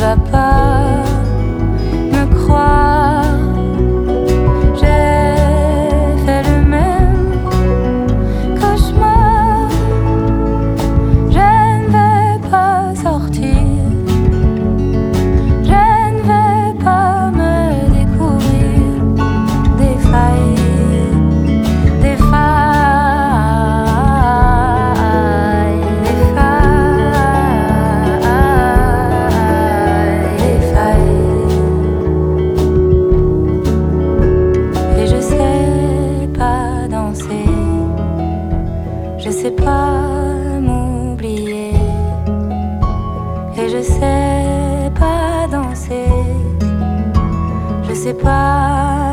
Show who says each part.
Speaker 1: vas pas me croire. J'ai fait le même cauchemar. Je ne vais pas sortir. Je ne vais pas me découvrir des failles, des failles, des failles, des failles. Et je sais pas danser, je sais pas m'oublier. Et je sais pas danser, je sais pas